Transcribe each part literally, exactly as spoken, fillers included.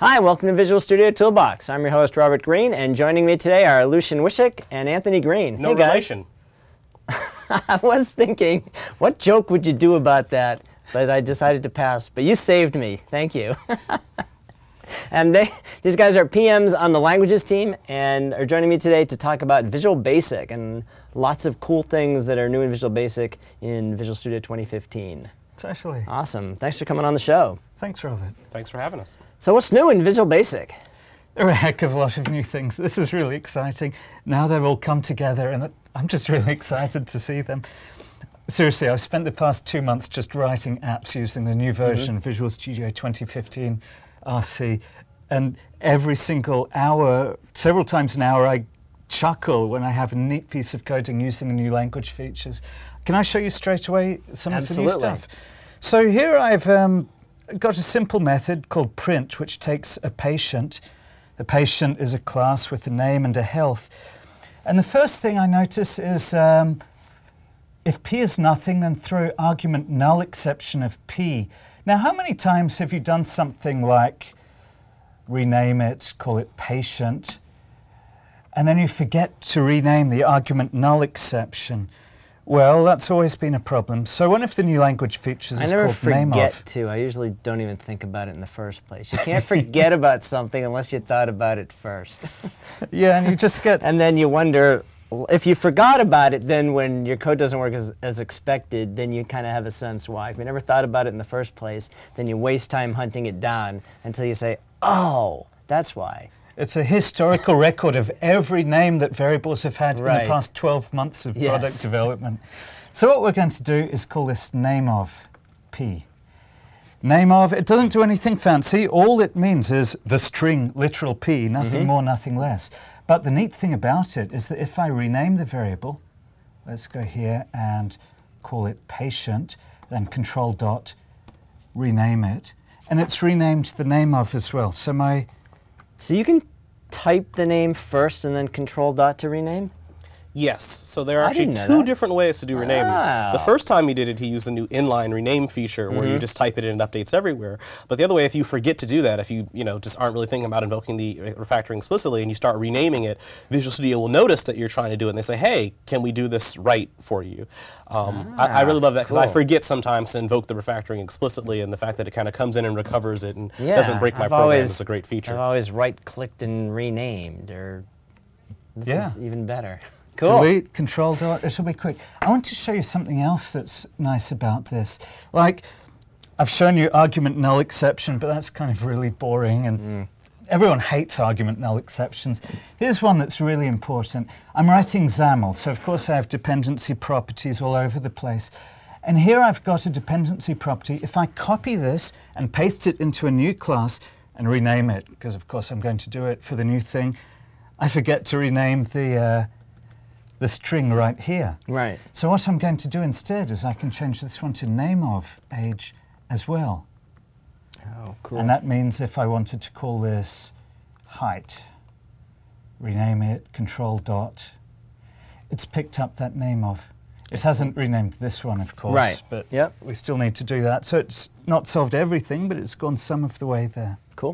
Hi, welcome to Visual Studio Toolbox. I'm your host, Robert Green, and joining me today are Lucian Wishick and Anthony Green. No hey, guys. relation. I was thinking, what joke would you do about that? But I decided to pass. But you saved me. Thank you. And they, these guys are P Ms on the languages team and are joining me today to talk about Visual Basic and lots of cool things that are new in Visual Basic in Visual Studio twenty fifteen. Totally. Awesome. Thanks for coming on the show. Thanks, Robert. Thanks for having us. So what's new in Visual Basic? There are a heck of a lot of new things. This is really exciting. Now they've all come together, and I'm just really excited to see them. Seriously, I've spent the past two months just writing apps using the new version of mm-hmm. Visual Studio twenty fifteen R C, and every single hour, several times an hour, I chuckle when I have a neat piece of coding using the new language features. Can I show you straight away some Absolutely. of the new stuff? So here I've um, got a simple method called print, which takes a patient. A patient is a class with a name and a health. And the first thing I notice is um, if P is nothing, then throw argument null exception of P. Now, how many times have you done something like rename it, call it patient, and then you forget to rename the argument null exception? Well, that's always been a problem. So one of the new language features I is never called name forget of. to. I usually don't even think about it in the first place. You can't forget about something unless you thought about it first. Yeah, and you just get... And then you wonder, if you forgot about it, then when your code doesn't work as, as expected, then you kind of have a sense why. If you never thought about it in the first place, then you waste time hunting it down until you say, oh, that's why. It's a historical record of every name that variables have had Right. in the past twelve months of Yes. product development. So what we're going to do is call this name of P. Name of, it doesn't do anything fancy. All it means is the string literal P, nothing Mm-hmm. more, nothing less. But the neat thing about it is that if I rename the variable, let's go here and call it patient, then control dot, rename it, and it's renamed the name of as well. So my So you can type the name first and then control dot to rename? Yes, so there are I actually didn't know two that. different ways to do renaming. Wow. The first time he did it, he used the new inline rename feature where Mm-hmm. you just type it in and it updates everywhere. But the other way, if you forget to do that, if you you know just aren't really thinking about invoking the refactoring explicitly and you start renaming it, Visual Studio will notice that you're trying to do it and they say, hey, can we do this right for you? Um, Ah, I, I really love that because I cool. forget sometimes to invoke the refactoring explicitly, and the fact that it kind of comes in and recovers it and Yeah, doesn't break my I've program always, is a great feature. I've always right-clicked and renamed, or this Yeah. is even better. Cool. delete, control dot, it'll be quick. I want to show you something else that's nice about this. Like, I've shown you argument null exception, but that's kind of really boring, and Mm. everyone hates argument null exceptions. Here's one that's really important. I'm writing XAML, so of course I have dependency properties all over the place. And here I've got a dependency property. If I copy this and paste it into a new class and rename it, because of course I'm going to do it for the new thing, I forget to rename the uh, the string right here. Right. So what I'm going to do instead is I can change this one to name of age as well. Oh, cool. And that means if I wanted to call this height, rename it, control dot, it's picked up that name of. It hasn't renamed this one, of course, Right. but Yep. we still need to do that. So it's not solved everything, but it's gone some of the way there. Cool.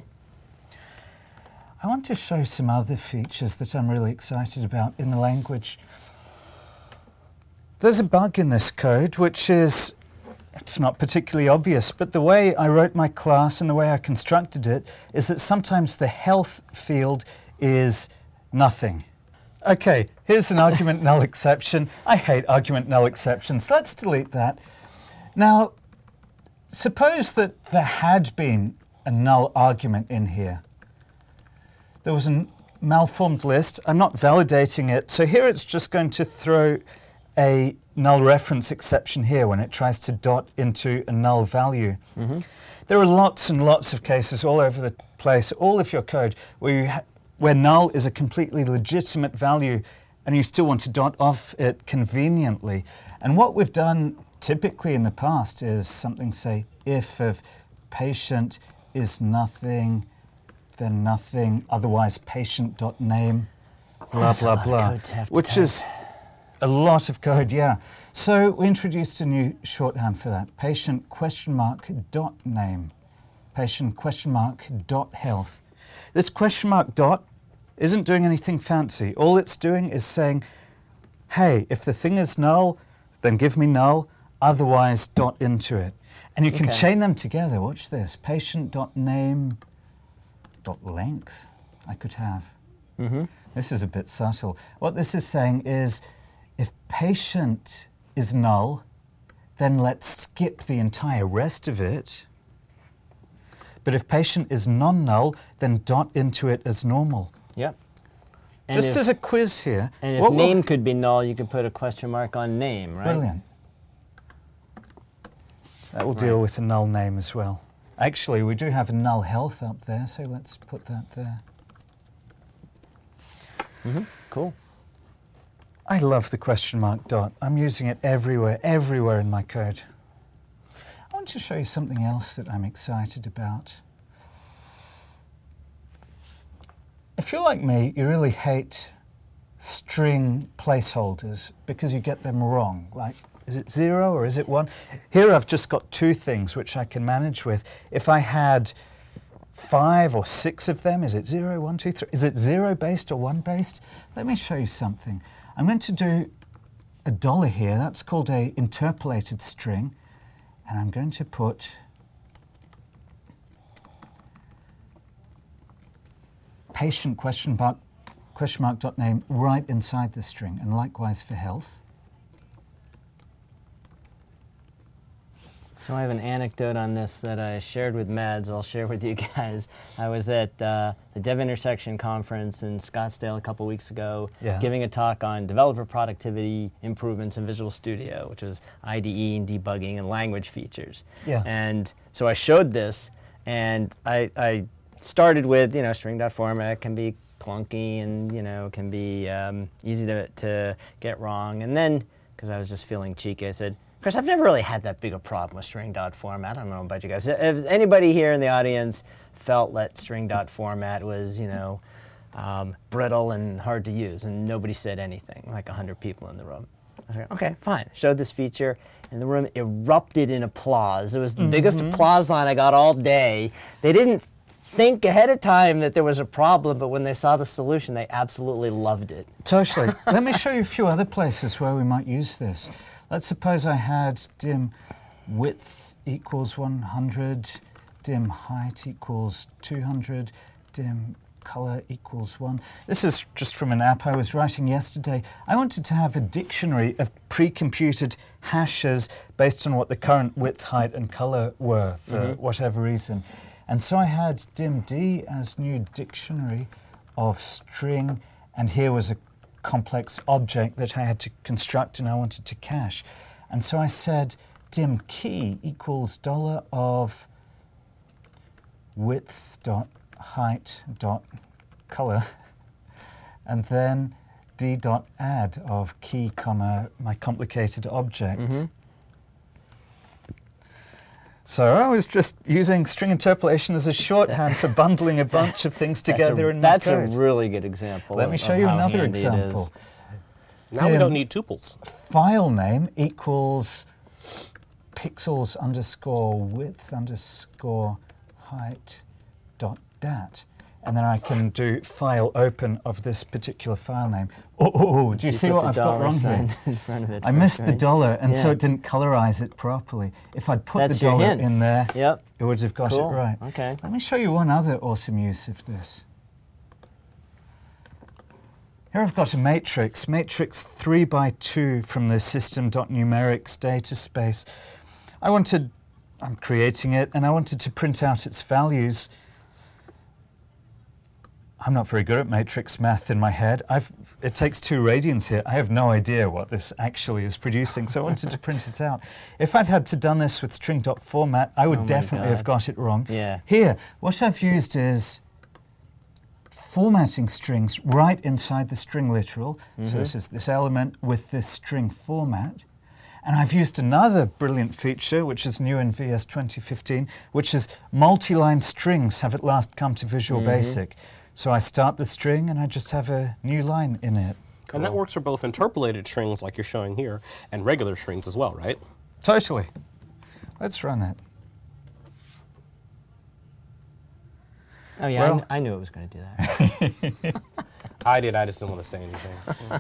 I want to show some other features that I'm really excited about in the language. There's a bug in this code, which is, it's not particularly obvious, but the way I wrote my class and the way I constructed it is that sometimes the health field is nothing. Okay, here's an argument null exception. I hate argument null exceptions. Let's delete that. Now, suppose that there had been a null argument in here. There was a malformed list. I'm not validating it. So here it's just going to throw a null reference exception here when it tries to dot into a null value. Mm-hmm. There are lots and lots of cases all over the place, all of your code, where, you ha where null is a completely legitimate value and you still want to dot off it conveniently. And what we've done typically in the past is something, say, if of patient is nothing, then nothing, otherwise patient.name, blah, That's a blah, lot of blah. code to have to Which type. is a lot of code, yeah. So we introduced a new shorthand for that, patient question mark dot name. patient question mark dot health. This question mark dot isn't doing anything fancy. All it's doing is saying, hey, if the thing is null, then give me null, otherwise dot into it. And you can Okay. chain them together. Watch this. Patient dot name dot length I could have. Mm-hmm. This is a bit subtle. What this is saying is, if patient is null, then let's skip the entire rest of it. But if patient is non-null, then dot into it as normal. Yep. And Just if, as a quiz here. and if what will- name could be null, you could put a question mark on name, right? Brilliant. That will deal Right. with a null name as well. Actually, we do have a null health up there, so let's put that there. Mm-hmm. Cool. I love the question mark dot. I'm using it everywhere, everywhere in my code. I want to show you something else that I'm excited about. If you're like me, you really hate string placeholders because you get them wrong. Like, is it zero or is it one? Here I've just got two things which I can manage with. If I had five or six of them, is it zero, one, two, three? Is it zero based or one based? Let me show you something. I'm going to do a dollar here. That's called a interpolated string. And I'm going to put patient question mark, question mark dot name right inside the string, and likewise for health. So I have an anecdote on this that I shared with Mads. I'll share with you guys. I was at uh, the Dev Intersection conference in Scottsdale a couple weeks ago, Yeah. giving a talk on developer productivity improvements in Visual Studio, which was I D E and debugging and language features. Yeah. And so I showed this, and I, I started with, you know, string.format can be clunky and, you know, can be um, easy to, to get wrong. And then, because I was just feeling cheeky, I said, Chris, I've never really had that big a problem with string.format. I don't know about you guys. If anybody here in the audience felt that string.format was, you know, um, brittle and hard to use, and nobody said anything, like one hundred people in the room. I was like, okay, fine. Showed this feature, and the room erupted in applause. It was the biggest applause line I got all day. They didn't think ahead of time that there was a problem, but when they saw the solution, they absolutely loved it. Totally. Let me show you a few other places where we might use this. Let's suppose I had dim width equals one hundred, dim height equals two hundred, dim color equals one. This is just from an app I was writing yesterday. I wanted to have a dictionary of pre-computed hashes based on what the current width, height, and color were for Mhm. whatever reason. And so I had dim d as new dictionary of string, and here was a complex object that I had to construct and I wanted to cache. And so I said dim key equals dollar of width dot height dot color, and then d dot add of key comma my complicated object. Mm-hmm. So I was just using string interpolation as a shorthand for bundling a bunch of things together that's a, in my That's code. a really good example. Let of, me show of you how another handy it example. is. Now we Dim. don't need tuples. File name equals pixels underscore width underscore height dot dat. And then I can do file open of this particular file name. Oh, oh, oh, do you, see put what the I've got dollar wrong here? sign in front of it I first, missed the right? dollar, and so Yeah. it didn't colorize it properly. If I'd put That's the your dollar hint. in there, Yep. it would have got Cool. it right. Okay. Let me show you one other awesome use of this. Here I've got a matrix, matrix three by two from the system.numerics data space. I wanted, I'm creating it, and I wanted to print out its values. I'm not very good at matrix math in my head. I've, it takes two radians here. I have no idea what this actually is producing, so I wanted to print it out. If I'd had to done this with string.format, I would Oh my definitely have God. got it wrong. Yeah. Here, what I've used is formatting strings right inside the string literal. Mm-hmm. So this is this element with this string format. And I've used another brilliant feature, which is new in V S twenty fifteen, which is multi-line strings have at last come to Visual Mm-hmm. Basic. So I start the string and I just have a new line in it. And that works for both interpolated strings like you're showing here and regular strings as well, right? Totally. Let's run it. Oh yeah, I, Well- kn- I knew it was going to do that. I did. I just didn't want to say anything.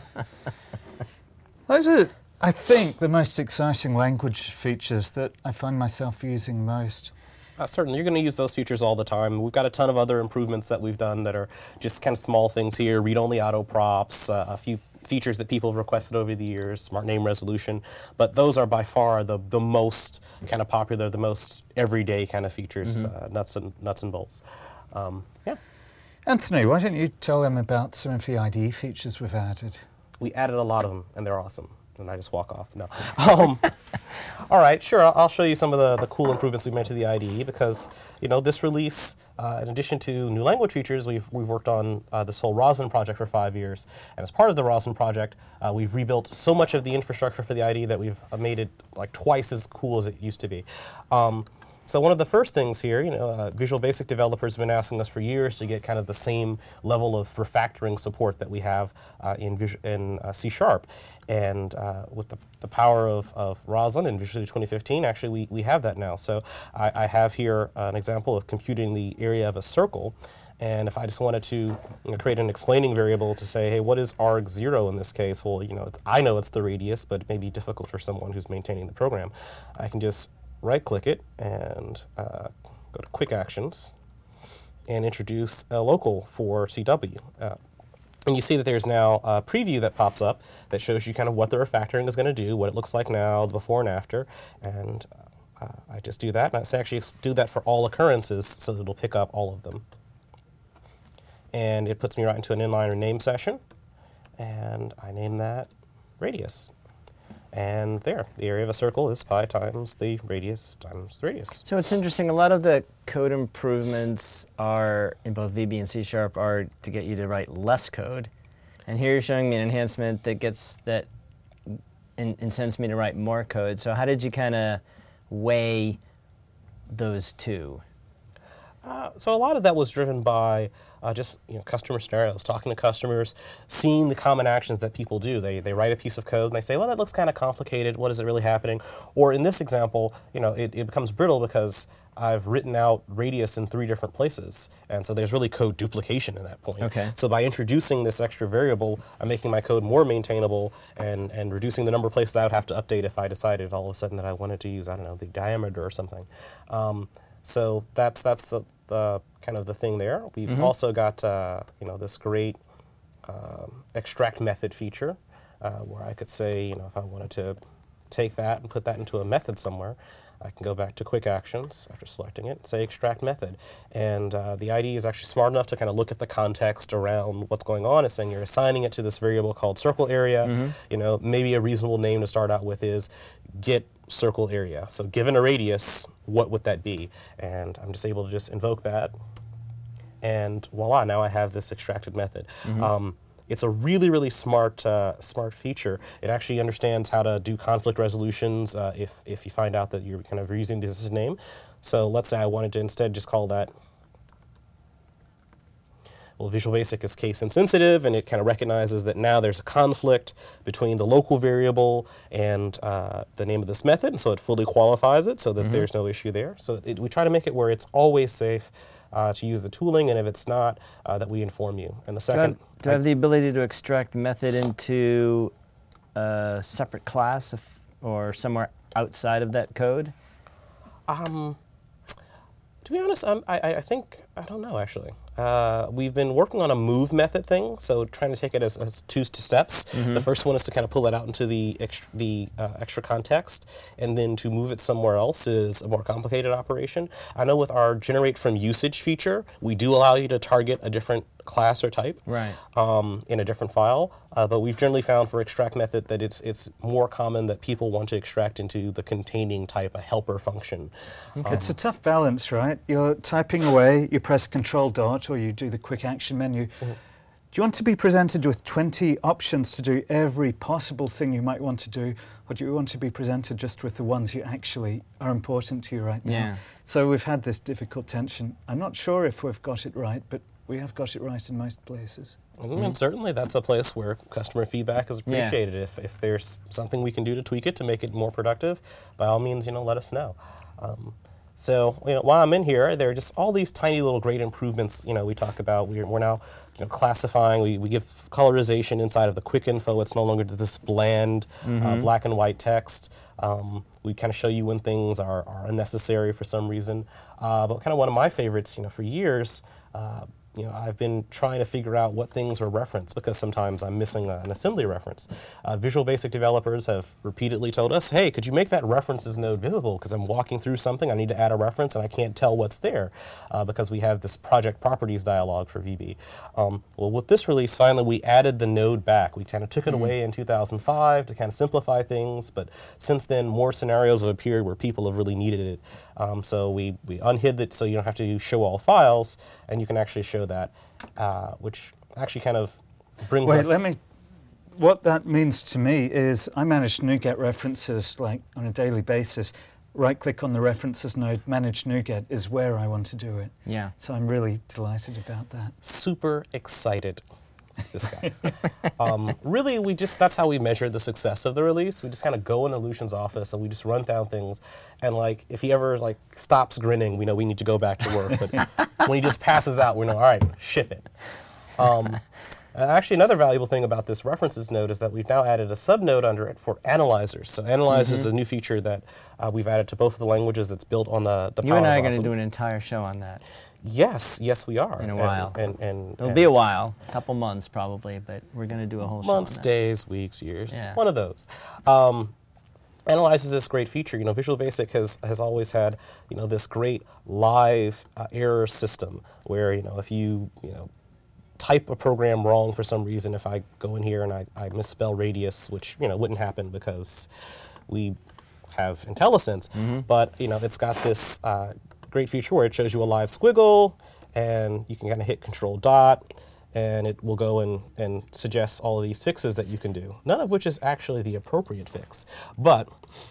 Those are, I think, the most exciting language features that I find myself using most. Uh, certainly, you're going to use those features all the time. We've got a ton of other improvements that we've done that are just kind of small things here, read-only auto props, uh, a few features that people have requested over the years, smart name resolution, but those are by far the, the most kind of popular, the most everyday kind of features, Mm-hmm. uh, nuts and nuts and bolts. Um, yeah, Anthony, why don't you tell them about some of the I D E features we've added? we added a lot of them, and they're awesome. And I just walk off. No. Um, all right, sure. I'll, I'll show you some of the, the cool improvements we made to the I D E because, you know, this release, uh, in addition to new language features, we've we've worked on uh, this whole Roslyn project for five years, and as part of the Roslyn project, uh, we've rebuilt so much of the infrastructure for the I D E that we've uh, made it like twice as cool as it used to be. Um, So one of the first things here, you know, uh, Visual Basic developers have been asking us for years to get kind of the same level of refactoring support that we have uh, in, Visu in uh, C Sharp. And uh, with the, the power of, of Roslyn and Visual Studio twenty fifteen, actually we, we have that now. So I, I have here uh, an example of computing the area of a circle. And if I just wanted to you know, create an explaining variable to say, hey, what is arg zero in this case? Well, you know, it's, I know it's the radius, but it may be difficult for someone who's maintaining the program. I can just right-click it and uh, go to Quick Actions and introduce a local for C W. Uh, and you see that there's now a preview that pops up that shows you kind of what the refactoring is going to do, what it looks like now, the before and after. And uh, I just do that, and I say actually do that for all occurrences so that it'll pick up all of them. And it puts me right into an inliner name session, and I name that radius. And there, the area of a circle is pi times the radius times the radius. So it's interesting, a lot of the code improvements are, in both V B and C Sharp, are to get you to write less code. And here you're showing me an enhancement that gets, that in, incents me to write more code. So how did you kind of weigh those two? Uh, so a lot of that was driven by uh, just you know, customer scenarios, talking to customers, seeing the common actions that people do. They, they write a piece of code and they say, well, that looks kind of complicated. What is it really happening? Or in this example, you know, it, it becomes brittle because I've written out radius in three different places. And so there's really code duplication in that point. Okay. So by introducing this extra variable, I'm making my code more maintainable and, and reducing the number of places I would have to update if I decided all of a sudden that I wanted to use, I don't know, the diameter or something. Um, so that's, that's the, the kind of the thing there. We've Mm-hmm. also got uh, you know, this great um, extract method feature uh, where I could say, you know, if I wanted to take that and put that into a method somewhere, I can go back to Quick Actions after selecting it, say extract method. And uh, the I D E is actually smart enough to kind of look at the context around what's going on. It's saying you're assigning it to this variable called circle area. Mm-hmm. You know, maybe a reasonable name to start out with is get circle area. So given a radius, what would that be? And I'm just able to just invoke that. And voila, now I have this extracted method. Mm-hmm. Um, It's a really, really smart, uh, smart feature. It actually understands how to do conflict resolutions uh, if, if you find out that you're kind of using this as a name. So let's say I wanted to instead just call that, well, Visual Basic is case insensitive, and it kind of recognizes that now there's a conflict between the local variable and uh, the name of this method, and so it fully qualifies it so that Mm-hmm. there's no issue there. So it, we try to make it where it's always safe Uh, to use the tooling, and if it's not, uh, that we inform you. And the Do I, second, have, do I have the ability to extract method into a separate class if, or somewhere outside of that code? um, to be honest, um, I, I think, I don't know actually. Uh, we've been working on a move method thing, so trying to take it as, as two steps. Mm-hmm. The first one is to kind of pull it out into the extra, the uh, extra context, and then to move it somewhere else is a more complicated operation. I know with our generate from usage feature, we do allow you to target a different class or type Right. um, in a different file, uh, but we've generally found for extract method that it's it's more common that people want to extract into the containing type, a helper function. It's a tough balance, right? You're typing away, you press Control Dot, or you do the quick action menu. Mm-hmm. Do you want to be presented with twenty options to do every possible thing you might want to do, or do you want to be presented just with the ones you actually are important to you right now? Yeah. So we've had this difficult tension. I'm not sure if we've got it right, but we have got it right in most places. Mm-hmm. And certainly that's a place where customer feedback is Yeah. appreciated. If, if there's something we can do to tweak it to make it more productive, by all means, you know, let us know. Um, So, you know, while I'm in here, there are just all these tiny little great improvements. You know, we talk about we're, we're now, you know, classifying. We, we give colorization inside of the quick info. It's no longer this bland mm-hmm. uh, black and white text. Um, we kind of show you when things are, are unnecessary for some reason. Uh, but kind of one of my favorites, you know, for years. Uh, You know, I've been trying to figure out what things are referenced because sometimes I'm missing a, an assembly reference. Uh, Visual Basic developers have repeatedly told us, hey, could you make that references node visible? Because I'm walking through something, I need to add a reference, and I can't tell what's there uh, because we have this project properties dialog for V B. Um, well, with this release, finally, we added the node back. We kind of took it mm-hmm. away in two thousand five to kind of simplify things, but since then, more scenarios have appeared where people have really needed it. Um, so we, we unhid it so you don't have to show all files, and you can actually show that, uh, which actually kind of brings Wait, us... let me... What that means to me is I manage NuGet references like on a daily basis. Right-click on the references node, manage NuGet is where I want to do it. Yeah. So I'm really delighted about that. Super excited. This guy. um, really, we just, that's how we measure the success of the release. We just kind of go in Aleutian's office and we just run down things. And like, if he ever like stops grinning, we know we need to go back to work. But when he just passes out, we know, all right, ship it. Um, actually, another valuable thing about this references node is that we've now added a subnode under it for analyzers. So analyzers mm-hmm. is a new feature that uh, we've added to both of the languages that's built on the, the You Power and I are of going to Awesome. do an entire show on that. Yes, yes, we are. In a while. And, and, and It'll and be a while, a couple months probably, but we're going to do a whole show on months, that. days, weeks, years, Yeah. one of those. Um, Analyzes this great feature. You know, Visual Basic has, has always had, you know, this great live uh, error system where, you know, if you, you know, type a program wrong for some reason, if I go in here and I, I misspell radius, which, you know, wouldn't happen because we have IntelliSense, mm-hmm. but, you know, it's got this uh, great feature where it shows you a live squiggle, and you can kind of hit control dot, and it will go and, and suggest all of these fixes that you can do, none of which is actually the appropriate fix. But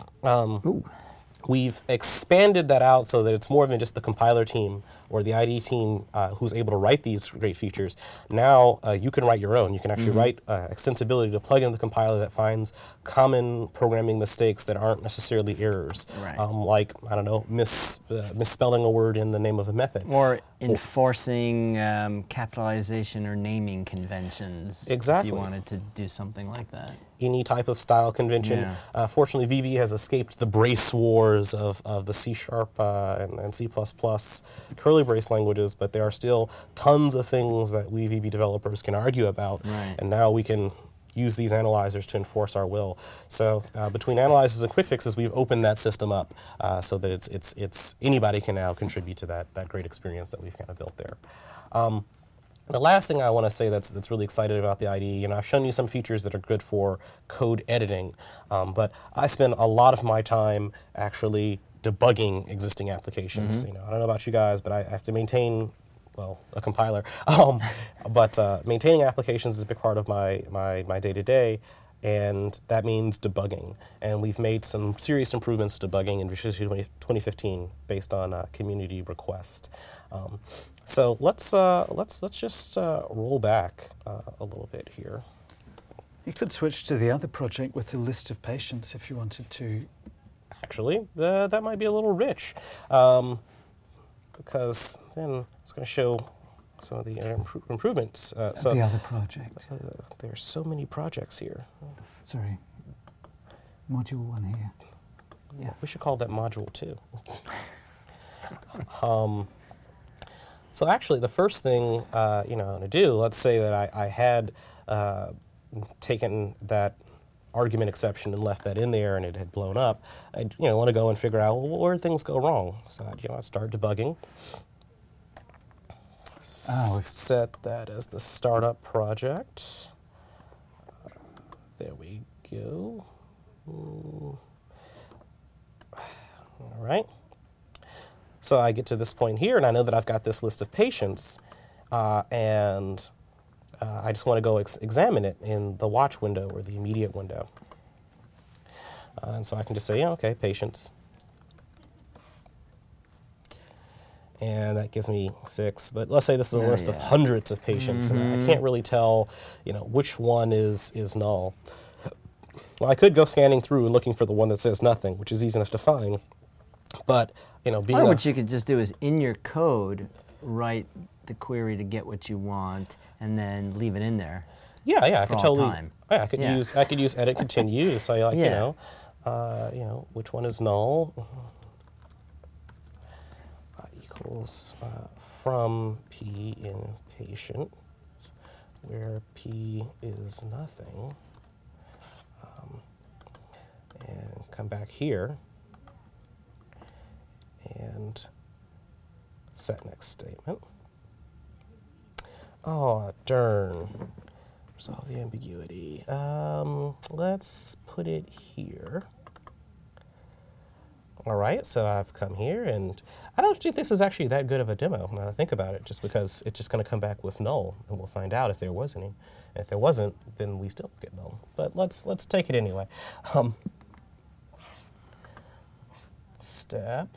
um, we've expanded that out so that it's more than just the compiler team or the I D E team uh, who's able to write these great features. Now uh, you can write your own. You can actually mm-hmm. write uh, extensibility to plug into the compiler that finds common programming mistakes that aren't necessarily errors. Right. Um, like, I don't know, mis, uh, misspelling a word in the name of a method. Or enforcing um, capitalization or naming conventions. Exactly. If you wanted to do something like that. Any type of style convention. Yeah. Uh, fortunately, V B has escaped the brace wars of, of the C Sharp uh, and, and C plus plus curly brace languages, but there are still tons of things that we V B developers can argue about, right. and now we can use these analyzers to enforce our will. So uh, between analyzers and quick fixes, we've opened that system up uh, so that it's it's it's anybody can now contribute to that that great experience that we've kind of built there. Um, The last thing I want to say that's that's really excited about the I D E, you know, I've shown you some features that are good for code editing, um, but I spend a lot of my time actually debugging existing applications. Mm-hmm. You know, I don't know about you guys, but I have to maintain, well, a compiler. Um, but uh, maintaining applications is a big part of my my my day-to-day. And that means debugging. And we've made some serious improvements to debugging in Visual Studio twenty fifteen based on uh, community request. Um, so let's uh, let's let's just uh, roll back uh, a little bit here. You could switch to the other project with a list of patients if you wanted to. Actually, uh, that might be a little rich, um, because then it's going to show some of the impro improvements. Uh, so the other project. Uh, there's so many projects here. Sorry. Module one here. Yeah. We should call that module two. um, so actually, the first thing uh, you know to do, let's say that I, I had uh, taken that argument exception and left that in there, and it had blown up. I you know want to go and figure out, well, where did things go wrong. So I'd, you know I start debugging. Oh, set that as the startup project. Uh, there we go. Ooh. All right. So I get to this point here, and I know that I've got this list of patients, uh, and uh, I just want to go ex examine it in the watch window or the immediate window. Uh, and so I can just say, yeah, okay, patients. And that gives me six. But let's say this is a Oh, list yeah. of hundreds of patients, Mm-hmm. and I can't really tell, you know, which one is is null. Well, I could go scanning through and looking for the one that says nothing, which is easy enough to find. But you know, being Or a, what you could just do is in your code write the query to get what you want, and then leave it in there. yeah, yeah, I for could all totally. time. Yeah, I could Yeah. use I could use edit continue. So like you Yeah. know, uh, you know, which one is null uh, equals uh, from p in patient, where p is nothing, um, and come back here and set next statement. Oh, darn. Resolve the ambiguity. Um, let's put it here. All right, so I've come here, and I don't think this is actually that good of a demo when I think about it, just because it's just going to come back with null, and we'll find out if there was any. And if there wasn't, then we still get null. But let's let's take it anyway. Um, step,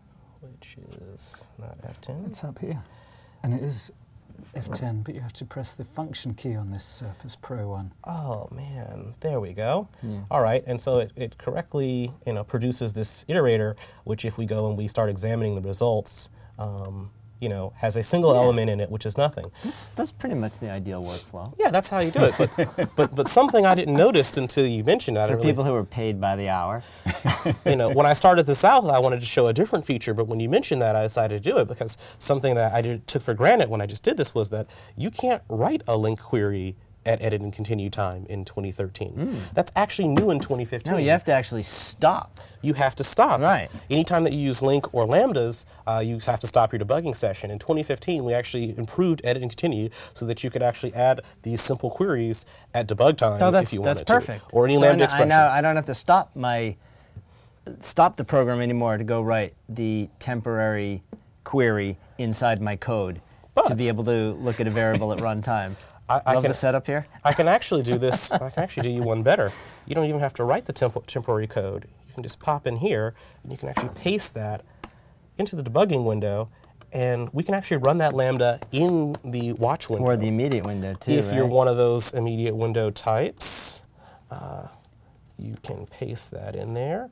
which is not F ten. It's up here. And it is F ten, but you have to press the function key on this Surface Pro one. Oh man, there we go. Yeah. All right, and so it, it correctly, you know, produces this iterator, which if we go and we start examining the results, um, you know, has a single Yeah. element in it, which is nothing. That's, that's pretty much the ideal workflow. Yeah, that's how you do it. But but but something I didn't notice until you mentioned it. I For didn't really people who are paid by the hour. you know, when I started this out, I wanted to show a different feature, but when you mentioned that, I decided to do it because something that I did, took for granted when I just did this was that you can't write a link query at edit and continue time in twenty thirteen. That's actually new in twenty fifteen. No, you have to actually stop. You have to stop. Right. Anytime that you use link or lambdas, uh, you have to stop your debugging session. In twenty fifteen, we actually improved edit and continue so that you could actually add these simple queries at debug time Oh, that's, if you that's wanted perfect. to. Or any So lambda I, expression. I, now, I don't have to stop my stop the program anymore to go write the temporary query inside my code to But- be able to look at a variable at runtime. I- I Love can- the setup here. I can actually do this. I can actually do you one better. You don't even have to write the temp temporary code. You can just pop in here, and you can actually paste that into the debugging window, and we can actually run that Lambda in the watch window. Or the immediate window too, if you're right? one of those immediate window types, uh, you can paste that in there,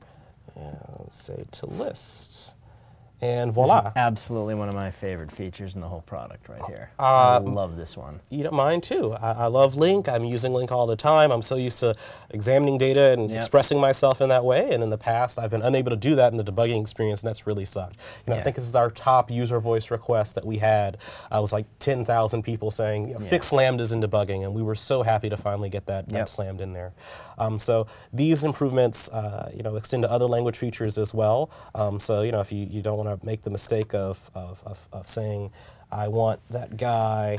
and say to list, and voila. Absolutely one of my favorite features in the whole product right here. Uh, I love this one. You don't mind too. I, I love Link. I'm using Link all the time. I'm so used to examining data and Yep. expressing myself in that way. And in the past, I've been unable to do that in the debugging experience, and that's really sucked. You know, Yeah. I think this is our top user voice request that we had. Uh, it was like ten thousand people saying, you know, Yeah. fix lambdas in debugging, and we were so happy to finally get that, that Yep. slammed in there. Um, so these improvements, uh, you know, extend to other language features as well. Um, so you know, if you, you don't want to make the mistake of, of, of, of saying, I want that guy.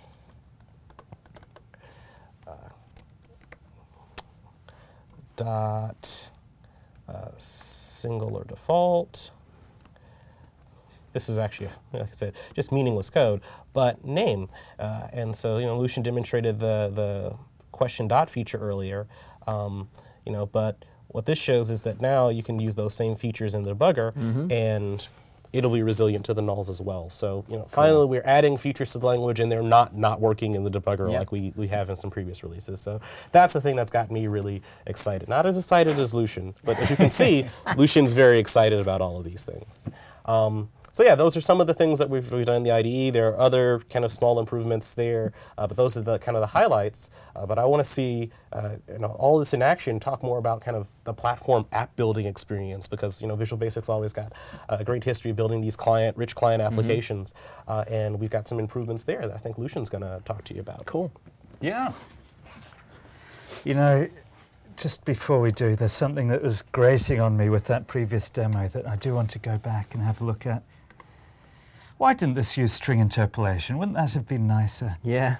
Dot uh, single or default. This is actually, like I said, just meaningless code, but name. Uh, and so, you know, Lucian demonstrated the the question dot feature earlier. Um, you know, but what this shows is that now you can use those same features in the debugger, Mm-hmm. and it'll be resilient to the nulls as well. So, you know, finally we're adding features to the language, and they're not not working in the debugger Yep. like we, we have in some previous releases. So that's the thing that's got me really excited. Not as excited as Lucian, but as you can see, Lucian's very excited about all of these things. Um, so yeah, those are some of the things that we've, we've done in the I D E. There are other kind of small improvements there, uh, but those are the kind of the highlights. Uh, but I want to see uh, you know, all this in action, talk more about kind of the platform app building experience, because you know Visual Basic's always got a great history of building these client, rich client applications, uh, and we've got some improvements there that I think Lucian's going to talk to you about. Cool. Yeah. You know, just before we do, there's something that was grating on me with that previous demo that I do want to go back and have a look at. Why didn't this use string interpolation? Wouldn't that have been nicer? Yeah.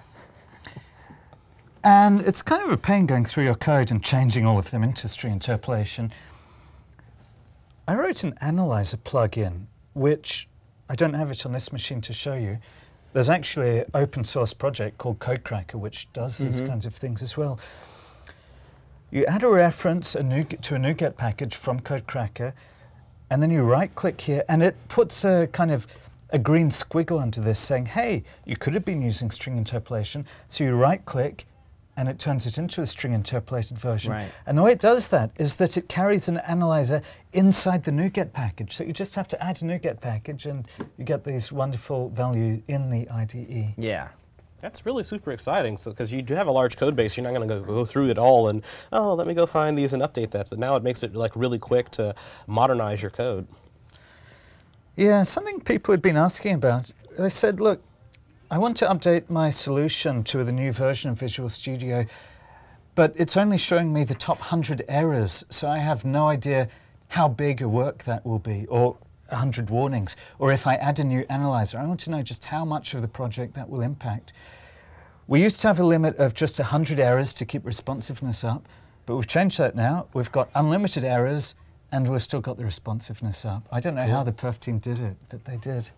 And it's kind of a pain going through your code and changing all of them into string interpolation. I wrote an analyzer plugin, which I don't have it on this machine to show you. There's actually an open source project called CodeCracker, which does these Mhm. kinds of things as well. You add a reference a NuGet, to a NuGet package from CodeCracker, and then you right-click here, and it puts a kind of a green squiggle under this saying, hey, you could have been using string interpolation. So you right-click, and it turns it into a string interpolated version. Right. And the way it does that is that it carries an analyzer inside the NuGet package. So you just have to add a NuGet package and you get these wonderful values in the I D E. Yeah. That's really super exciting, so because you do have a large code base, you're not going to go, go through it all and, oh, let me go find these and update that. But now it makes it like really quick to modernize your code. Yeah, something people had been asking about. They said, look, I want to update my solution to the new version of Visual Studio, but it's only showing me the top one hundred errors, so I have no idea how big a work that will be, or one hundred warnings. Or if I add a new analyzer, I want to know just how much of the project that will impact. We used to have a limit of just one hundred errors to keep responsiveness up, but we've changed that now. We've got unlimited errors, and we've still got the responsiveness up. I don't know Cool. how the perf team did it, but they did.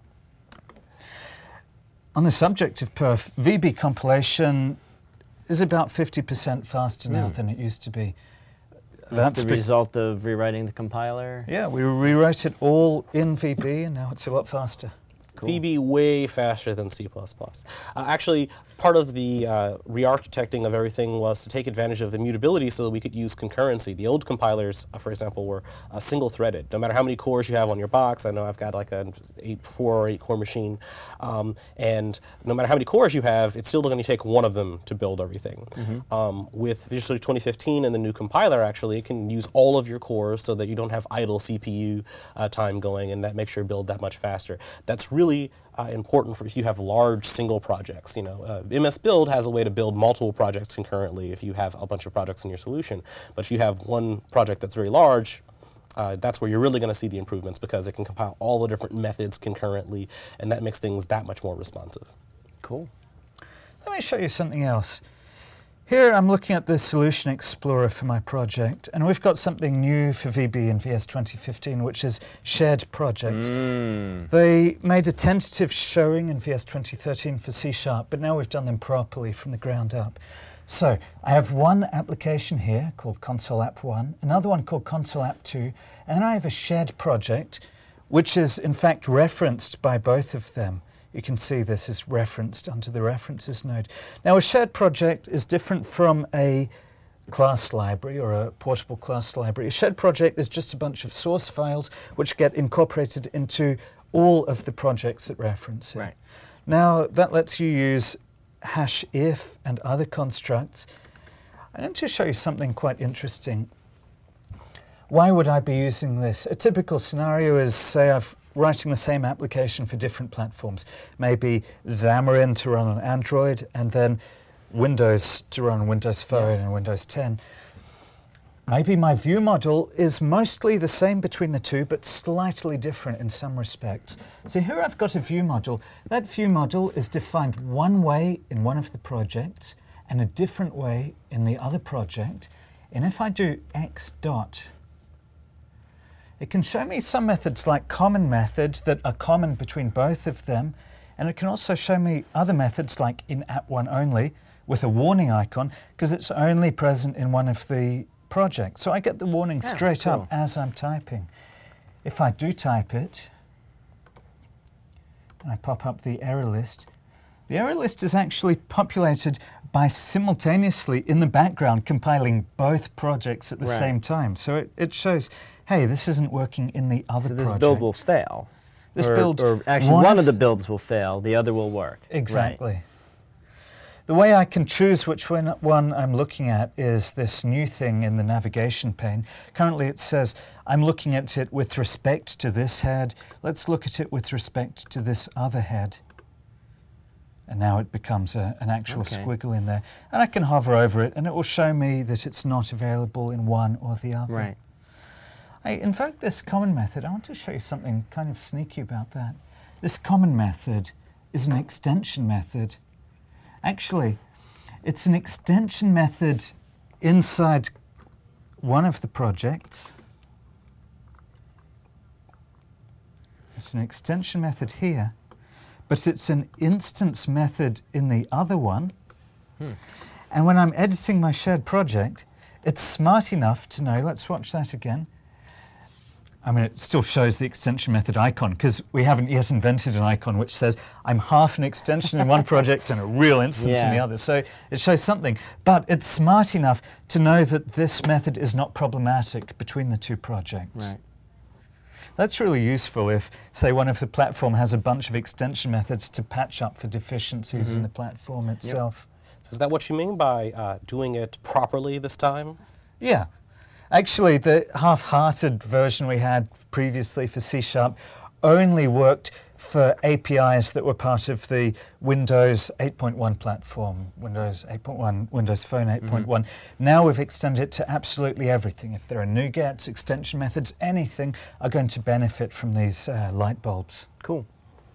On the subject of perf, V B compilation is about fifty percent faster now Mm. than it used to be. That's, the be- result of rewriting the compiler. Yeah, we rewrote it all in V B, and now it's a lot faster. Cool. V B way faster than C plus plus. Uh, actually, part of the uh, re-architecting of everything was to take advantage of immutability so that we could use concurrency. The old compilers, uh, for example, were uh, single-threaded. No matter how many cores you have on your box, I know I've got like a eight, four or eight core machine, um, and no matter how many cores you have, it's still going to take one of them to build everything. Mm-hmm. Um, with Visual Studio twenty fifteen and the new compiler, actually, it can use all of your cores so that you don't have idle C P U uh, time going, and that makes your build that much faster. That's really Really uh, important for if you have large single projects. You know, uh, M S Build has a way to build multiple projects concurrently if you have a bunch of projects in your solution. But if you have one project that's very large, uh, that's where you're really going to see the improvements because it can compile all the different methods concurrently, and that makes things that much more responsive. Cool. Let me show you something else. Here I'm looking at the Solution Explorer for my project, and we've got something new for V B in V S twenty fifteen, which is shared projects. Mm. They made a tentative showing in V S twenty thirteen for C Sharp, but now we've done them properly from the ground up. So I have one application here called Console App one, another one called Console App two, and then I have a shared project, which is in fact referenced by both of them. You can see this is referenced under the References node. Now, a shared project is different from a class library or a portable class library. A shared project is just a bunch of source files which get incorporated into all of the projects that reference it. Right. Now, that lets you use hash if and other constructs. I'm going to show you something quite interesting. Why would I be using this? A typical scenario is, say, I've writing the same application for different platforms. Maybe Xamarin to run on Android, and then Windows to run on Windows Phone yeah. and Windows ten. Maybe my view model is mostly the same between the two, but slightly different in some respects. So here I've got a view model. That view model is defined one way in one of the projects, and a different way in the other project. And if I do x dot, it can show me some methods like common methods that are common between both of them, and it can also show me other methods like in app one only with a warning icon because it's only present in one of the projects. So I get the warning Yeah, straight cool. up as I'm typing. If I do type it, and I pop up the error list, the error list is actually populated by simultaneously in the background compiling both projects at the Right. same time. So it, it shows, hey, this isn't working in the other So this project. build will fail. This or, build, or actually one one, of- of the builds will fail, the other will work. Exactly. Right. The way I can choose which one, one I'm looking at is this new thing in the navigation pane. Currently it says, I'm looking at it with respect to this head. Let's look at it with respect to this other head. And now it becomes a, an actual Okay. squiggle in there. And I can hover over it and it will show me that it's not available in one or the other. Right. I invoked this common method. I want to show you something kind of sneaky about that. This common method is an extension method. Actually, it's an extension method inside one of the projects. It's an extension method here, but it's an instance method in the other one. Hmm. And when I'm editing my shared project, it's smart enough to know, let's watch that again. I mean, it still shows the extension method icon, because we haven't yet invented an icon which says, I'm half an extension in one project and a real instance Yeah. in the other. So it shows something. But it's smart enough to know that this method is not problematic between the two projects. Right. That's really useful if, say, one of the platform has a bunch of extension methods to patch up for deficiencies Mm-hmm. in the platform itself. So is that what you mean by uh, doing it properly this time? Yeah. Actually, the half-hearted version we had previously for C Sharp only worked for A P Is that were part of the Windows eight point one platform, Windows eight point one, Windows Phone eight point one. Mm-hmm. Now we've extended it to absolutely everything. If there are NuGets, extension methods, anything are going to benefit from these uh, light bulbs. Cool.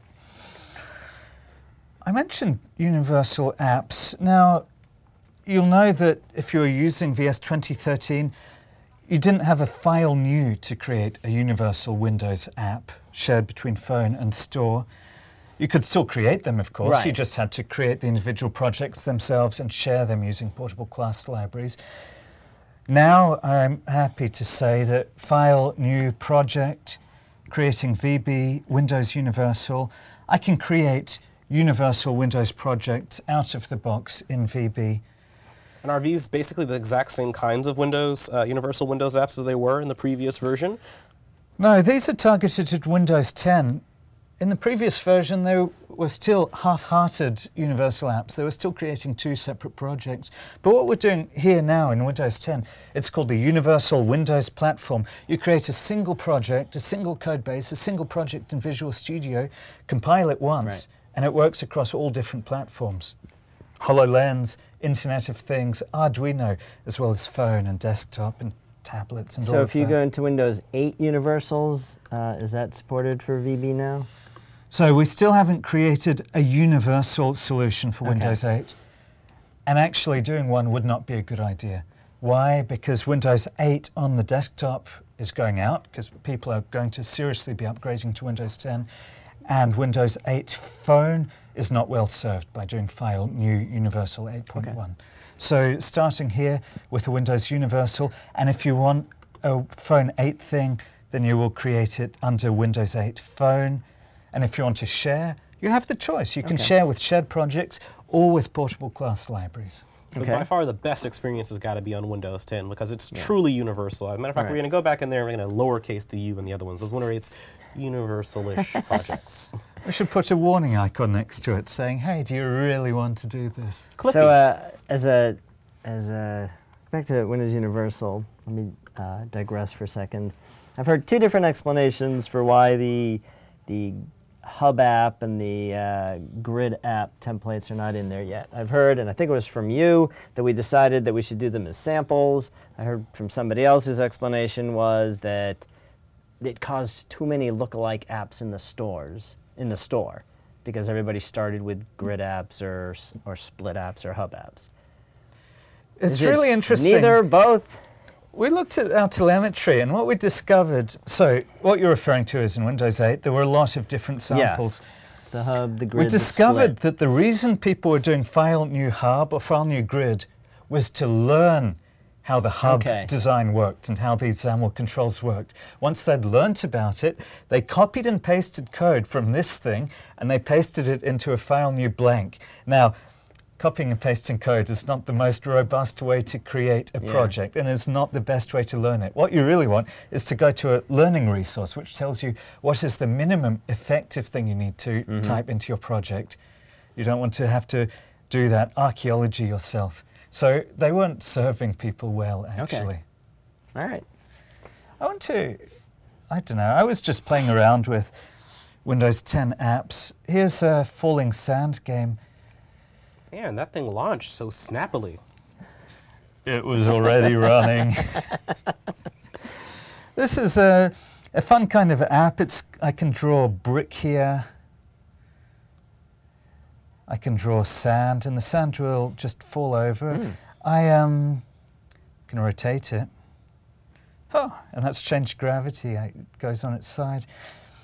I mentioned universal apps. Now, you'll know that if you're using V S twenty thirteen, you didn't have a file new to create a universal Windows app shared between phone and store. You could still create them, of course. Right. You just had to create the individual projects themselves and share them using portable class libraries. Now I'm happy to say that file, new project, creating V B, Windows Universal, I can create universal Windows projects out of the box in V B. And are these basically the exact same kinds of Windows, uh, Universal Windows apps as they were in the previous version? No, these are targeted at Windows ten. In the previous version, they were still half-hearted universal apps. They were still creating two separate projects. But what we're doing here now in Windows ten, it's called the Universal Windows Platform. You create a single project, a single code base, a single project in Visual Studio, compile it once, Right. and it works across all different platforms. HoloLens, Internet of Things, Arduino, as well as phone and desktop and tablets and all So of if you that. go into Windows eight Universals, uh, is that supported for V B now? So we still haven't created a universal solution for Okay. Windows eight. And actually doing one would not be a good idea. Why? Because Windows eight on the desktop is going out, because people are going to seriously be upgrading to Windows ten. And Windows eight Phone is not well served by doing file new Universal eight point one. Okay. So starting here with a Windows Universal, and if you want a Phone eight thing, then you will create it under Windows eight Phone. And if you want to share, you have the choice. You can Okay. share with shared projects or with portable class libraries. But Okay. by far the best experience has got to be on Windows ten because it's truly universal. As a matter of fact, Right. we're going to go back in there and we're going to lowercase the U in the other ones. Those Windows eight's universal-ish projects. We should put a warning icon next to it saying, hey, do you really want to do this? Clippy. So uh, as a as a back to Windows Universal, let me uh, digress for a second. I've heard two different explanations for why the the Hub app and the uh, Grid app templates are not in there yet. I've heard, and I think it was from you, that we decided that we should do them as samples. I heard from somebody else's explanation was that it caused too many lookalike apps in the stores, in the store, because everybody started with Grid apps or s- or Split apps or Hub apps. It's Is it really interesting. Neither, both. We looked at our telemetry, and what we discovered, so what you're referring to is in Windows eight, there were a lot of different samples. Yes. The Hub, the Grid, We the discovered Split. that the reason people were doing file new Hub or file new Grid was to learn how the Hub Okay. design worked and how these XAML controls worked. Once they'd learnt about it, they copied and pasted code from this thing, and they pasted it into a file new blank. Now, copying and pasting code is not the most robust way to create a Yeah. project, and it's not the best way to learn it. What you really want is to go to a learning resource which tells you what is the minimum effective thing you need to Mm-hmm. type into your project. You don't want to have to do that archaeology yourself. So they weren't serving people well, actually. All right. I want to, I don't know, I was just playing around with Windows ten apps. Here's a Falling Sand game. Man, that thing launched so snappily. It was already running. This is a, a fun kind of app. It's, I can draw a brick here. I can draw sand, and the sand will just fall over. Mm. I um, can rotate it. Oh, and that's changed gravity. I- It goes on its side.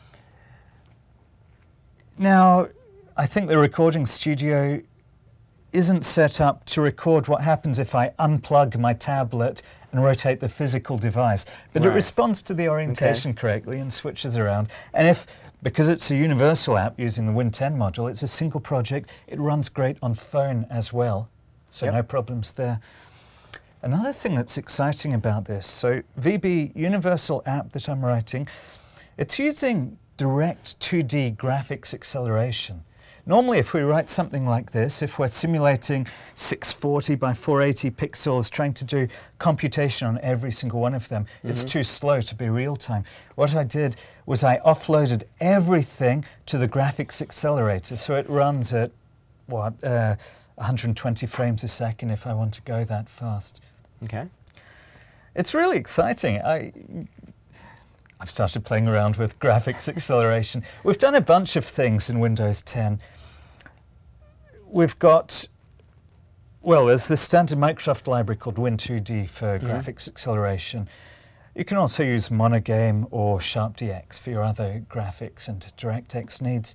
Now, I think the recording studio isn't set up to record what happens if I unplug my tablet and rotate the physical device, but Right. it responds to the orientation Okay. correctly and switches around. And if, because it's a universal app using the Win ten module, it's a single project, it runs great on phone as well, so Yep. no problems there. Another thing that's exciting about this, so V B Universal app that I'm writing, it's using direct two D graphics acceleration. Normally, if we write something like this, if we're simulating six forty by four eighty pixels, trying to do computation on every single one of them, mm-hmm. it's too slow to be real time. What I did was I offloaded everything to the graphics accelerator, so it runs at, what, uh, one hundred twenty frames a second if I want to go that fast. Okay. It's really exciting. I, I've started playing around with graphics acceleration. We've done a bunch of things in Windows ten. We've got, well, there's the standard Microsoft library called Win two D for mm-hmm. graphics acceleration. You can also use Monogame or SharpDX for your other graphics and DirectX needs.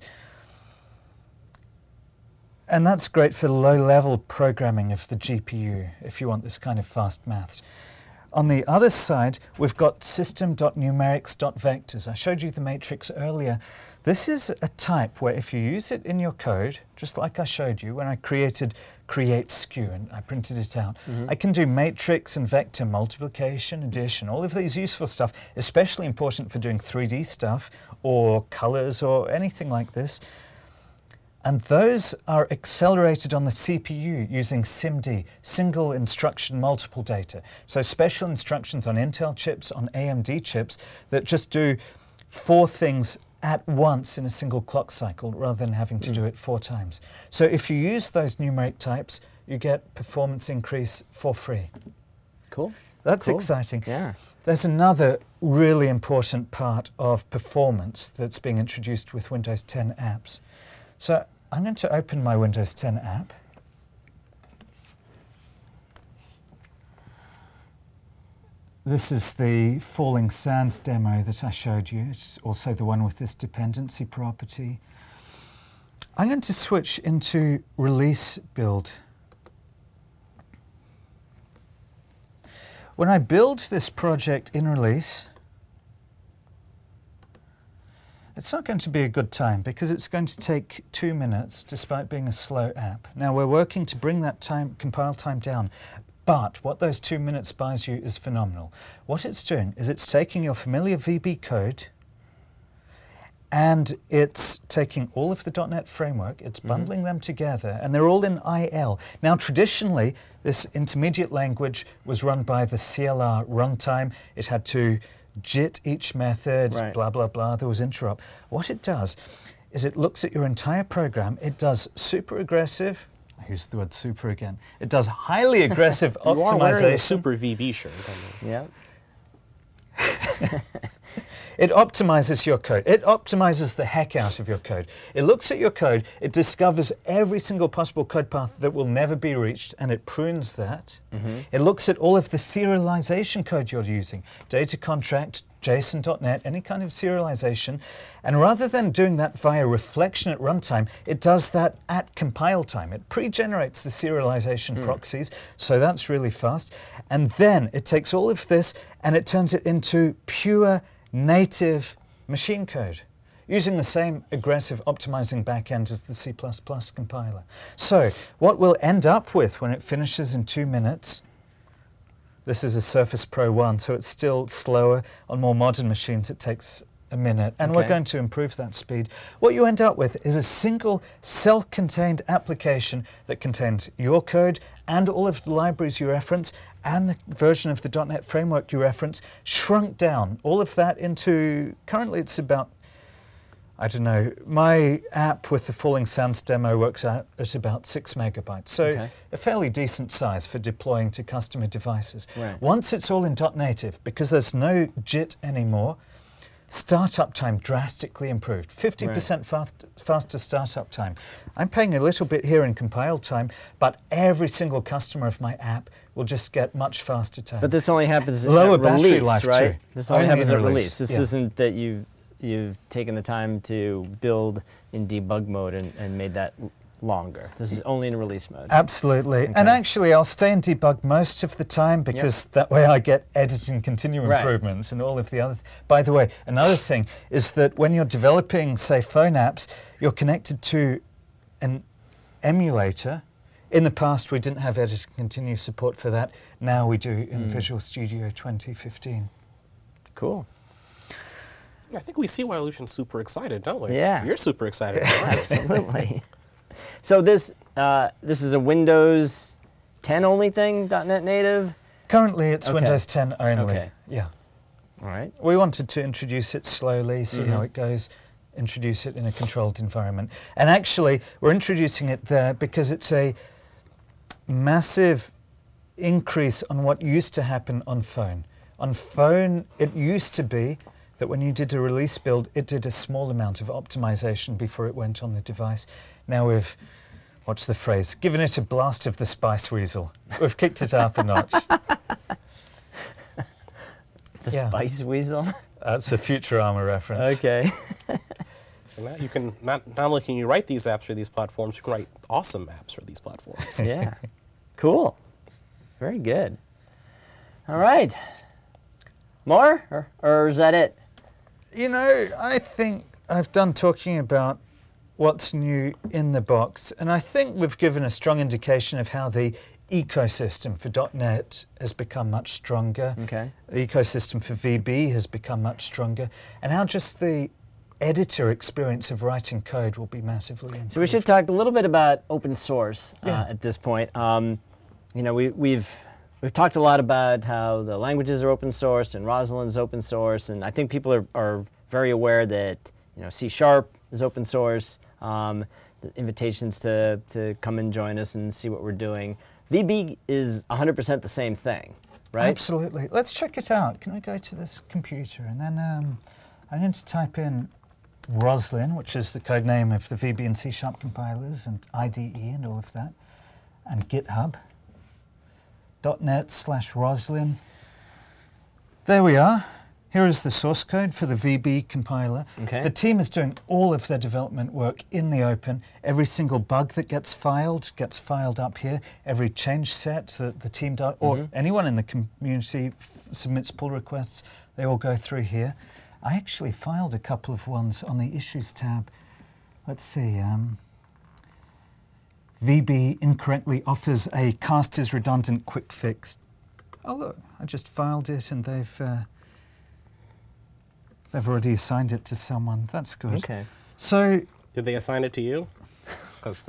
And that's great for low-level programming of the G P U, if you want this kind of fast maths. On the other side, we've got system.numerics.vectors. I showed you the matrix earlier. This is a type where if you use it in your code, just like I showed you when I created create skew and I printed it out, mm-hmm. I can do matrix and vector multiplication, addition, all of these useful stuff, especially important for doing three D stuff or colors or anything like this. And those are accelerated on the C P U using S I M D, single instruction multiple data. So special instructions on Intel chips, on A M D chips, that just do four things at once in a single clock cycle rather than having to mm. do it four times. So if you use those numeric types, you get performance increase for free. Cool. That's cool. exciting. Yeah. There's another really important part of performance that's being introduced with Windows ten apps. So I'm going to open my Windows ten app. This is the Falling Sands demo that I showed you. It's also the one with this dependency property. I'm going to switch into release build. When I build this project in release, it's not going to be a good time because it's going to take two minutes despite being a slow app. Now we're working to bring that time, compile time down, but what those two minutes buys you is phenomenal. What it's doing is it's taking your familiar V B code and it's taking all of the dot net framework, it's bundling mm-hmm. them together, and they're all in I L. Now traditionally, this intermediate language was run by the C L R runtime. It had to JIT each method, right. blah, blah, blah, there was interrupt. What it does is it looks at your entire program, it does super aggressive, I use the word super again, it does highly aggressive you optimization. are wearing a super V B shirt. Yeah. It optimizes your code. It optimizes the heck out of your code. It looks at your code, it discovers every single possible code path that will never be reached, and it prunes that. Mm-hmm. It looks at all of the serialization code you're using, data contract, JSON dot net, any kind of serialization, and rather than doing that via reflection at runtime, it does that at compile time. It pre-generates the serialization mm. proxies, so that's really fast, and then it takes all of this and it turns it into pure native machine code using the same aggressive optimizing backend as the C plus plus compiler. So what we'll end up with when it finishes in two minutes, this is a Surface Pro one, so it's still slower. On more modern machines it takes a minute, and okay. we're going to improve that speed. What you end up with is a single self-contained application that contains your code and all of the libraries you reference and the version of the dot net framework you reference, shrunk down. All of that into, currently it's about, I don't know, my app with the Falling Sands demo works out at about six megabytes. So okay. a fairly decent size for deploying to customer devices. Right. Once it's all in .native, because there's no JIT anymore, startup time drastically improved. fifty percent right. fast, faster startup time. I'm paying a little bit here in compile time, but every single customer of my app will just get much faster time. But this only happens Lower at battery release, life right? too. This only, only happens at release. release. This yeah. isn't that you've, you've taken the time to build in debug mode and, and made that longer. This is only in release mode. Absolutely. And Okay. actually, I'll stay in debug most of the time because that way I get edit and continue Right. improvements and all of the other. Th- By the way, another thing is that when you're developing, say, phone apps, you're connected to an emulator. In the past, we didn't have edit and continue support for that. Now we do in Visual Studio twenty fifteen. Cool. I think we see why Lucian's super excited, don't we? Yeah. You're super excited. All right. Absolutely. So this uh, this is a Windows ten only thing, .NET Native? Currently, it's Okay. Windows ten only. Okay. Yeah. All right. We wanted to introduce it slowly, see how Mhm. it goes, introduce it in a controlled environment. And actually, we're introducing it there because it's a massive increase on what used to happen on phone. On phone, it used to be that when you did a release build, it did a small amount of optimization before it went on the device. Now we've, what's the phrase, given it a blast of the spice weasel. We've kicked it up a notch. The Yeah. Spice Weasel? That's a Futurama reference. Okay. So now you can, not, not only can you write these apps for these platforms, you can write awesome apps for these platforms. Yeah. Cool. Very good. All right. More? Or, or is that it? You know, I think I've done talking about what's new in the box, and I think we've given a strong indication of how the ecosystem for .NET has become much stronger. Okay. The ecosystem for V B has become much stronger, and how just the editor experience of writing code will be massively improved. So we should talk a little bit about open source uh, Yeah. at this point. Um, you know, we, we've we've talked a lot about how the languages are open source and Roslyn is open source, and I think people are, are very aware that you know C Sharp is open source. Um, the invitations to to come and join us and see what we're doing. V B is one hundred percent the same thing, right? Absolutely. Let's check it out. Can we go to this computer and then um, I'm going to type in Roslyn, which is the code name of the V B and C Sharp compilers, and I D E and all of that, and GitHub. .NET slash Roslyn. There we are. Here is the source code for the V B compiler. Okay. The team is doing all of their development work in the open. Every single bug that gets filed gets filed up here. Every change set that the team does, or Mhm. anyone in the community f- submits pull requests, they all go through here. I actually filed a couple of ones on the Issues tab. Let's see. Um, V B incorrectly offers a cast is redundant quick fix. Oh look, I just filed it and they've uh, they've already assigned it to someone. That's good. Okay. So Did they assign it to you? Because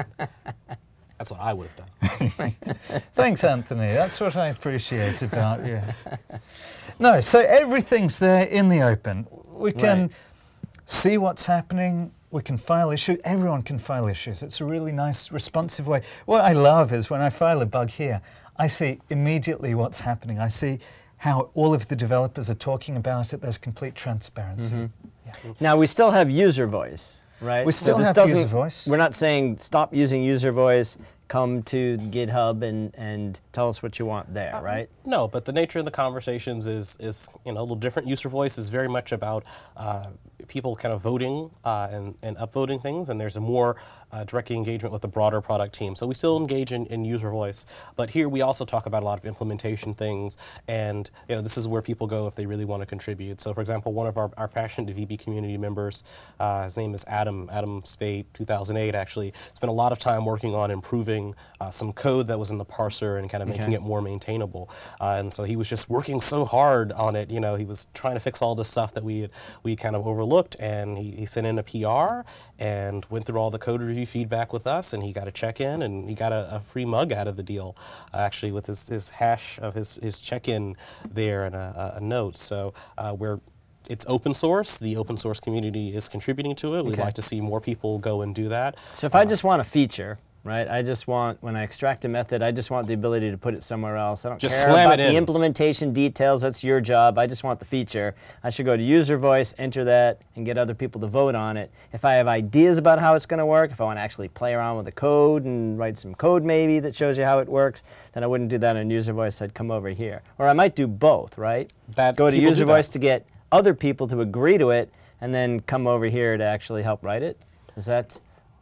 that's what I would have done. thanks, Anthony. That's what I appreciate about you. No, so everything's there in the open. We can Right. see what's happening. We can file issues. Everyone can file issues. It's a really nice, responsive way. What I love is when I file a bug here, I see immediately what's happening. I see how all of the developers are talking about it. There's complete transparency. Mhm. Yeah. Now we still have user voice, right? We still this have doesn't- user voice. We're not saying stop using user voice. Come to GitHub and, and tell us what you want there, Uh, right? No, but the nature of the conversations is is you know a little different. User voice is very much about uh, people kind of voting uh, and and upvoting things, and there's a more uh, direct engagement with the broader product team. So we still engage in, in user voice, but here we also talk about a lot of implementation things, and you know this is where people go if they really want to contribute. So for example, one of our, our passionate V B community members, uh, his name is Adam Adam Spade, two thousand eight actually, spent a lot of time working on improving Uh, some code that was in the parser and kind of making Okay. it more maintainable. Uh, and so he was just working so hard on it. You know, he was trying to fix all this stuff that we had, we kind of overlooked. And he, he sent in a P R and went through all the code review feedback with us. And he got a check-in and he got a, a free mug out of the deal, uh, actually, with his, his hash of his, his check-in there and a, a note. So uh, we're it's open source. The open source community is contributing to it. We'd Okay. like to see more people go and do that. So if I just want a feature, right? I just want, when I extract a method, I just want the ability to put it somewhere else. I don't Just care slam about it the in. implementation details. That's your job. I just want the feature. I should go to user voice, enter that, and get other people to vote on it. If I have ideas about how it's going to work, if I want to actually play around with the code and write some code maybe that shows you how it works, then I wouldn't do that in user voice. I'd come over here. Or I might do both, right? That Go to people user do that. voice to get other people to agree to it, and then come over here to actually help write it. Is that...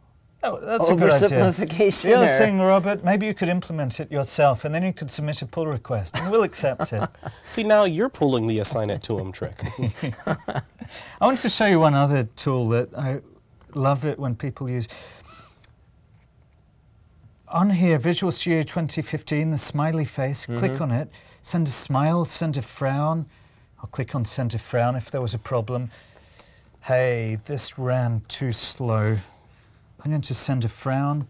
Oh, that's a good idea. oversimplification The other there. thing, Robert, maybe you could implement it yourself, and then you could submit a pull request, and we'll accept it. See, now you're pulling the assign it to him trick. I want to show you one other tool that I love it when people use. On here, Visual Studio twenty fifteen, the smiley face, Mm-hmm. click on it, send a smile, send a frown. I'll click on send a frown if there was a problem. Hey, this ran too slow. I'm going to send a frown.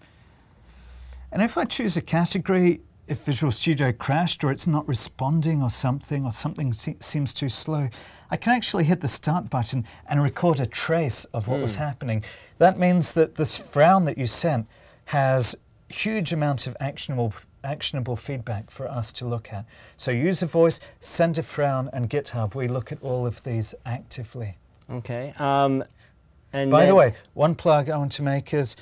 And if I choose a category, if Visual Studio crashed or it's not responding or something, or something se- seems too slow, I can actually hit the start button and record a trace of what was happening. That means that this frown that you sent has huge amount of actionable actionable feedback for us to look at. So user voice, send a frown, and GitHub, we look at all of these actively. Okay. Um, and By then- the way, one plug I want to make is,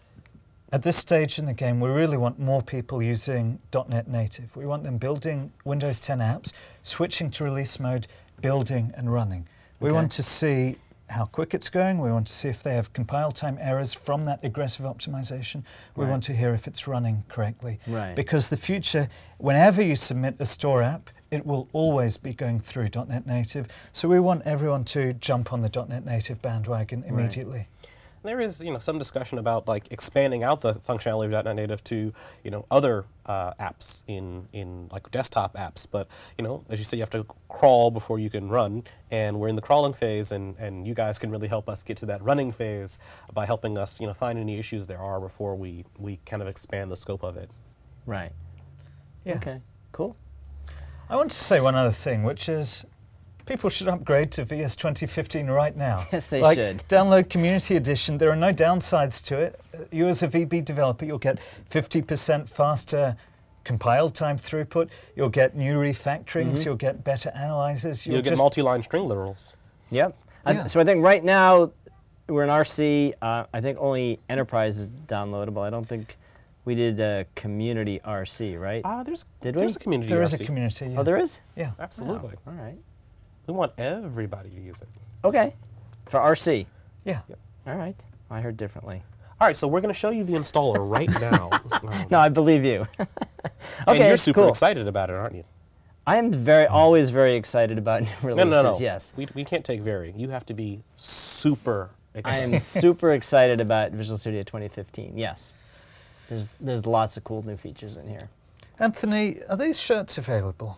at this stage in the game, we really want more people using dot net Native. We want them building Windows ten apps, switching to release mode, building and running. We Okay. want to see how quick it's going. We want to see if they have compile time errors from that aggressive optimization. We Right. want to hear if it's running correctly. Right. Because the future, whenever you submit a store app, it will always be going through dot net Native. So we want everyone to jump on the dot net Native bandwagon immediately. There is, you know, some discussion about like expanding out the functionality of dot net Native to, you know, other uh, apps in in like desktop apps. But you know, as you say, you have to crawl before you can run, and we're in the crawling phase, and and you guys can really help us get to that running phase by helping us, you know, find any issues there are before we we kind of expand the scope of it. Right. Yeah. Okay. Cool. I want to say one other thing, which is people should upgrade to V S twenty fifteen right now. Yes, they like, should. Download Community Edition. There are no downsides to it. You as a V B developer, you'll get fifty percent faster compile time throughput. You'll get new refactorings. Mm-hmm. You'll get better analyzers. You'll, get just, multi-line string literals. Yep. I- Yeah. so I think right now we're in R C. Uh, I think only Enterprise is downloadable. I don't think we did a community R C, right? Ah, there's Did there's we? a community. There is R a C. community. Yeah. Oh, there is? Yeah. Absolutely. Oh, all right. We want everybody to use it. Okay. For R C. Yeah. All right. I heard differently. All right, so we're going to show you the installer right now. Um, No, I believe you. okay, and you're super cool. excited about it, aren't you? I am very, always very excited about new No, releases. no, no. Yes. We, we can't take very. You have to be super I excited. am super excited about Visual Studio twenty fifteen. Yes. There's there's lots of cool new features in here. Anthony, are these shirts available?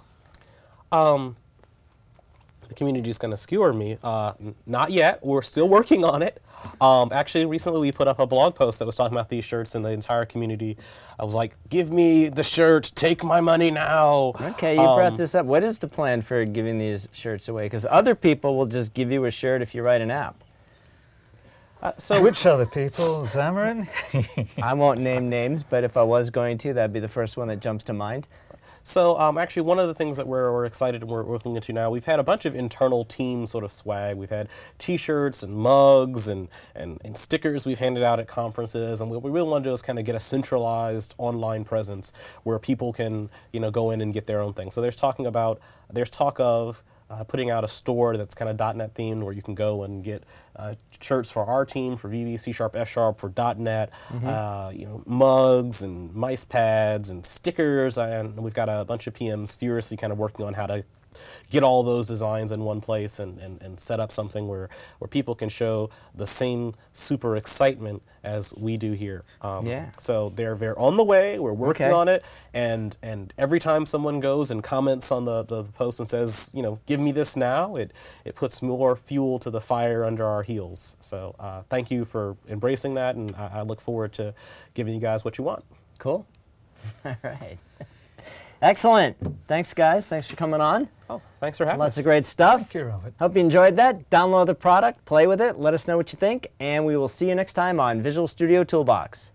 Um, the community is going to skewer me. Uh, n- not yet. We're still working on it. Um, actually, recently we put up a blog post that was talking about these shirts, and the entire community I was like, give me the shirt, take my money now. Okay, you Um, brought this up. What is the plan for giving these shirts away? Because other people will just give you a shirt if you write an app. Uh, so Which other people? Xamarin? I won't name names, but if I was going to, that'd be the first one that jumps to mind. So um, actually, one of the things that we're, we're excited and we're looking into now, we've had a bunch of internal team sort of swag. We've had T-shirts and mugs and, and, and stickers we've handed out at conferences, and what we really want to do is kind of get a centralized online presence where people can, you know, go in and get their own thing. So there's talking about, there's talk of uh, putting out a store that's kind of dot net themed where you can go and get uh, shirts for our team, for V B, C Sharp, F Sharp, for dot net, Mm-hmm. uh, you know, mugs and mice pads and stickers, and we've got a bunch of P Ms furiously kind of working on how to get all those designs in one place and, and, and set up something where, where people can show the same super excitement as we do here. Um, Yeah. So they're, they're on the way, we're working Okay. on it, and and every time someone goes and comments on the, the, the post and says, you know, give me this now, it, it puts more fuel to the fire under our heels. So uh, thank you for embracing that, and I, I look forward to giving you guys what you want. Cool. All right. Excellent. Thanks, guys. Thanks for coming on. Oh, thanks for having Lots us. of great stuff. Thank you, Robert. Hope you enjoyed that. Download the product, play with it, let us know what you think, and we will see you next time on Visual Studio Toolbox.